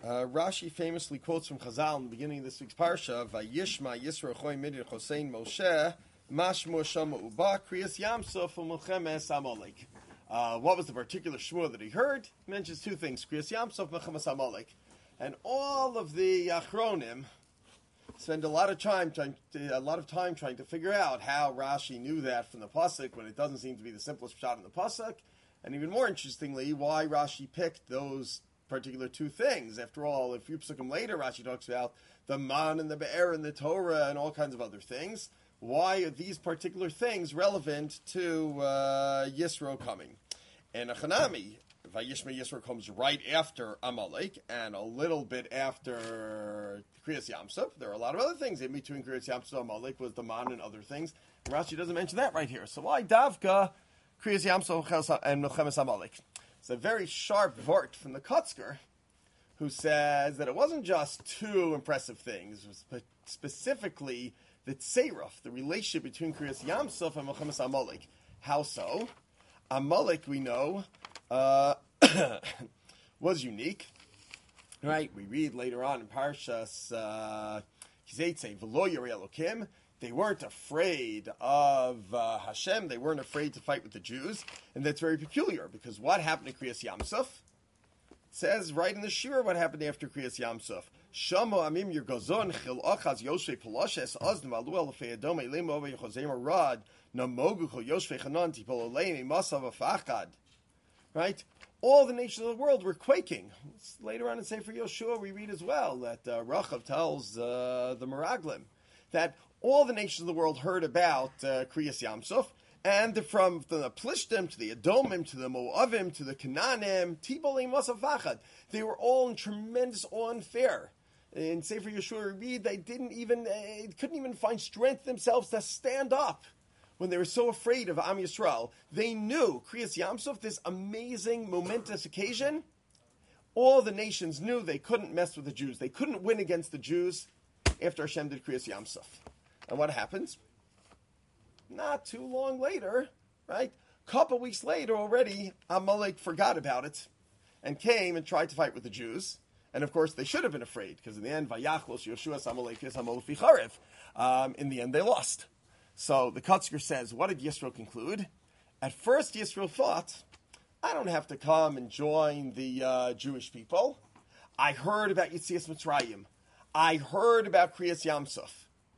Rashi famously quotes from Chazal in the beginning of this week's parsha, "Vayishma Yisro Choy Midian Chosein Moshe Mashmo Shama Uba Kriyas Yamsuf U'Milchemes Amalek." What was the particular shmua that he heard? He mentions two things: Kriyas Yamsuf, Milchemes Amalek, and all of the Achronim spend a lot of time trying to figure out how Rashi knew that from the pasuk when it doesn't seem to be the simplest shot in the pasuk, and even more interestingly, why Rashi picked those particular two things. After all, a few psukim later, Rashi talks about the man and the be'er and the Torah and all kinds of other things. Why are these particular things relevant to Yisro coming? And Achanami, Vayishma Yisro comes right after Amalek and a little bit after Kriyas Yamsuf. There are a lot of other things in between Kriyas Yamsuf and Amalek was the man and other things. And Rashi doesn't mention that right here. So why Davka, Kriyas Yamsuf and Milchemes Amalek? It's a very sharp vort from the Kotzker, who says that it wasn't just two impressive things, but specifically the Tseiruf, the relationship between Kriyas Yamsuf and Milchemes Amalek. How so? Amalek, we know, was unique. Right? We read later on in Parshas Kizetze, V'lo Yirei Elokim. They weren't afraid of Hashem. They weren't afraid to fight with the Jews. And that's very peculiar, because what happened to Kriyas Yamsuf? It says right in the Shir what happened after Kriyas Yamsuf. Shamo amim yer gazon chil achaz yoshvei poloshes aznim alu elafei adom elim over yechozem arad namogu chol yoshvei chanan tipol oleim imasav afachad. Right? All the nations of the world were quaking. Later on in Sefer Yoshua we read as well that Rachav tells the Meraglim that all the nations of the world heard about Kriyas Yamsuf, and from the Plishtim to the Edomim to the Moavim to the Canaanim, Tibolim Masavachad, they were all in tremendous awe and fear. In Sefer Yeshua we read they couldn't even find strength themselves to stand up when they were so afraid of Am Yisrael. They knew Kriyas Yamsuf, this amazing, momentous occasion. All the nations knew they couldn't mess with the Jews. They couldn't win against the Jews after Hashem did Kriyas Yamsuf. And what happens? Not too long later, right? A couple weeks later already, Amalek forgot about it and came and tried to fight with the Jews. And of course, they should have been afraid, because in the end, Vayachlos Yeshua Amalek is Amalek Ficharev. In the end, they lost. So the Kotzker says, what did Yisro conclude? At first, Yisro thought, I don't have to come and join the Jewish people. I heard about Yetzias Mitzrayim. I heard about Kriyas Yamsuf.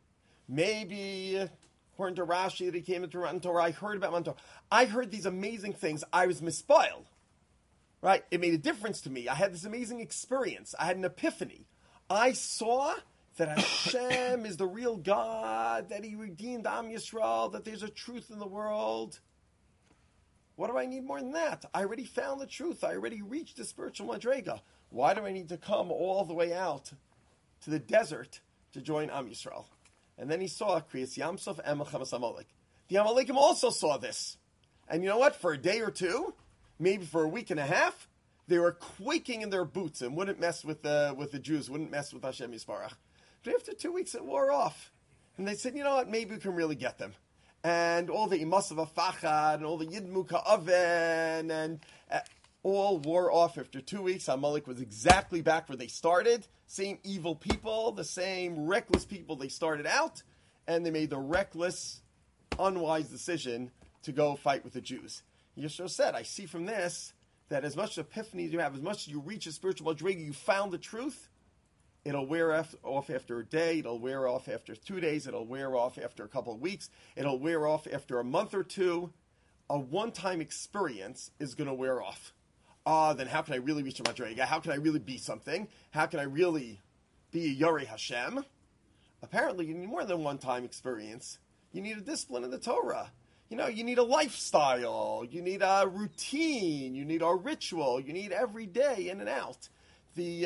Maybe, according to Rashi, that he came into Matan Torah, I heard about Matan Torah. I heard these amazing things. I was mispoiled. Right? It made a difference to me. I had this amazing experience. I had an epiphany. I saw that Hashem is the real God, that He redeemed Am Yisrael, that there's a truth in the world. What do I need more than that? I already found the truth. I already reached the spiritual madrega. Why do I need to come all the way out to the desert to join Am Yisrael? And then he saw Kriyas Yamsuf and Milchemes Amalek. The Amalekim also saw this. And you know what? For a day or two, maybe for a week and a half, they were quaking in their boots and wouldn't mess with the Jews, wouldn't mess with Hashem Yisparach. But after 2 weeks, it wore off. And they said, you know what? Maybe we can really get them. And all the Imasav Afachad and all the Yidmuka Aven and all wore off after 2 weeks. Amalek was exactly back where they started. Same evil people, the same reckless people they started out, and they made the reckless, unwise decision to go fight with the Jews. Yeshua said, I see from this that as much epiphanies you have, as much as you reach a spiritual madrega, you found the truth, it'll wear off after a day, it'll wear off after 2 days, it'll wear off after a couple of weeks, it'll wear off after a month or two. A one-time experience is going to wear off. Then how can I really reach a madrega? How can I really be something? How can I really be a Yorei Hashem? Apparently, you need more than one-time experience. You need a discipline in the Torah. You need a lifestyle. You need a routine. You need a ritual. You need every day in and out. The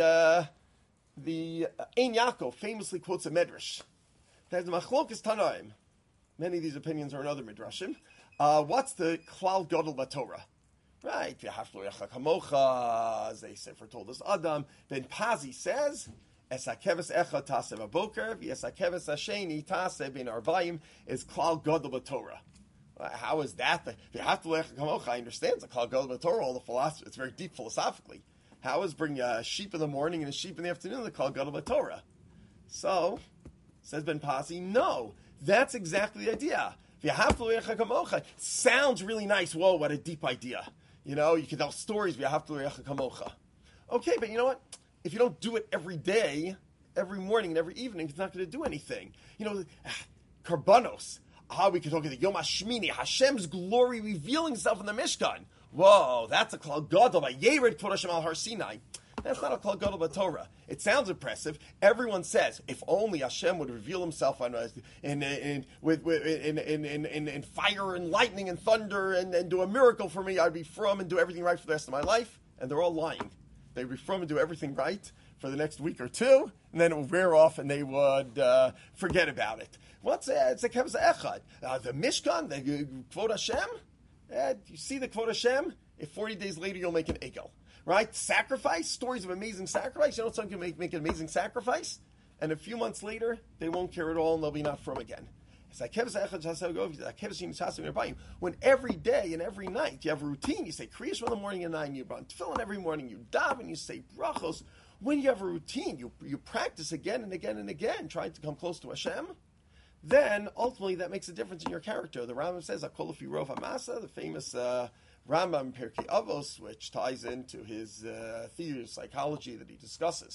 Ein Yaakov famously quotes a medrash. There's the Machlokas Tanaim. Many of these opinions are in other midrashim. What's the Klal Gadol BaTorah? Right, as they Sefer told us, Adam. Then Pazi says, Esakeves Echa Taseh Baboker, V'Esakeves Hasheni Taseh Ben Arbayim is Klal Gadol BaTorah. How is that? I understand it's a Klal Gadol BaTorah, all the philosophy. It's very deep philosophically. How is bring a sheep in the morning and a sheep in the afternoon called Gadol B'Torah? So, says Ben Pasi, no, that's exactly the idea. Sounds really nice. Whoa, what a deep idea. You can tell stories. Okay, but you know what? If you don't do it every day, every morning and every evening, it's not going to do anything. Karbanos. We could talk about the Yom HaShmini, Hashem's glory revealing itself in the Mishkan. Whoa, that's a Klal Gadol by Yered Kvod Hashem al Har Sinai. That's not a Klal Gadol b'Torah. It sounds impressive. Everyone says, if only Hashem would reveal Himself in fire and lightning and thunder and do a miracle for me, I'd be from and do everything right for the rest of my life. And they're all lying. They'd be from and do everything right for the next week or two, and then it would wear off, and they would forget about it. It's a Kevza Echad. The Mishkan, the Kvod Hashem. You see the Kvod Hashem? If 40 days later you'll make an egel. Right? Sacrifice, stories of amazing sacrifice. You know someone can make an amazing sacrifice, and a few months later, they won't care at all, and they'll be not from again. When every day and every night you have a routine, you say Kriya Shema in the morning and 9, you run Tefillin every morning, you daven, you say brachos. When you have a routine, you practice again and again and again, trying to come close to Hashem, then ultimately that makes a difference in your character. The Rambam says, Akol Lefi Rov HaMasa, the famous Rambam Pirkei Avos, which ties into his theory of psychology that he discusses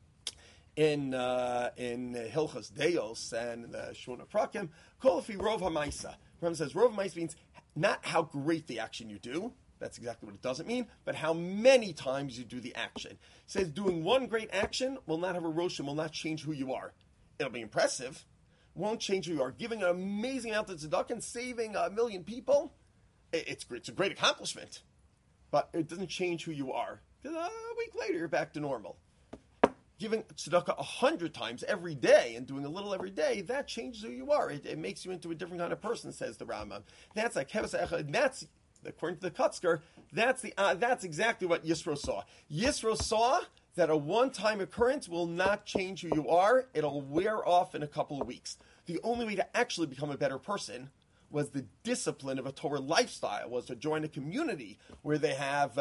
in Hilchos Deos and the Shmona Prakim. Kol Lefi Rov HaMaisa. Rambam says Rov HaMaisa means not how great the action you do. That's exactly what it doesn't mean, but how many times you do the action. It says doing one great action will not have a roshim, will not change who you are. It'll be impressive, won't change who you are. Giving an amazing amount of tzedakah and saving 1 million people, it's great. It's a great accomplishment, but it doesn't change who you are. Because a week later, you're back to normal. Giving tzedakah 100 times every day and doing a little every day, that changes who you are. It makes you into a different kind of person, says the Rambam. That's like Kevasa Echad, and that's, according to the Kutzker, that's exactly what Yisro saw. Yisro saw that a one-time occurrence will not change who you are. It'll wear off in a couple of weeks. The only way to actually become a better person was the discipline of a Torah lifestyle, was to join a community where they have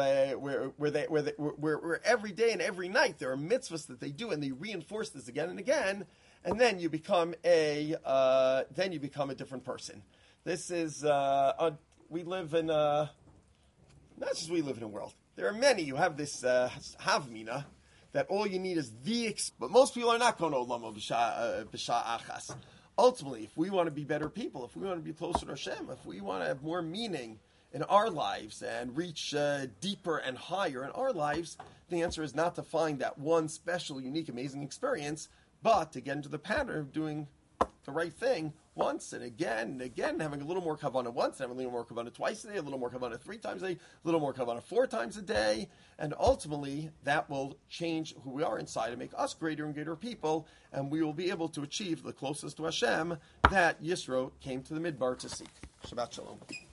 where every day and every night there are mitzvahs that they do, and they reinforce this again and again, and then you become a different person. This is we live in not just we live in a world. There are many who have this havmina that all you need is but most people are not going to Olam b'sha achas. Ultimately, if we want to be better people, if we want to be closer to Hashem, if we want to have more meaning in our lives and reach deeper and higher in our lives, the answer is not to find that one special, unique, amazing experience, but to get into the pattern of doing the right thing once and again, having a little more kavanah once, having a little more kavanah twice a day, a little more kavanah 3 times a day, a little more kavanah 4 times a day, and ultimately that will change who we are inside and make us greater and greater people, and we will be able to achieve the closest to Hashem that Yisro came to the Midbar to seek. Shabbat Shalom.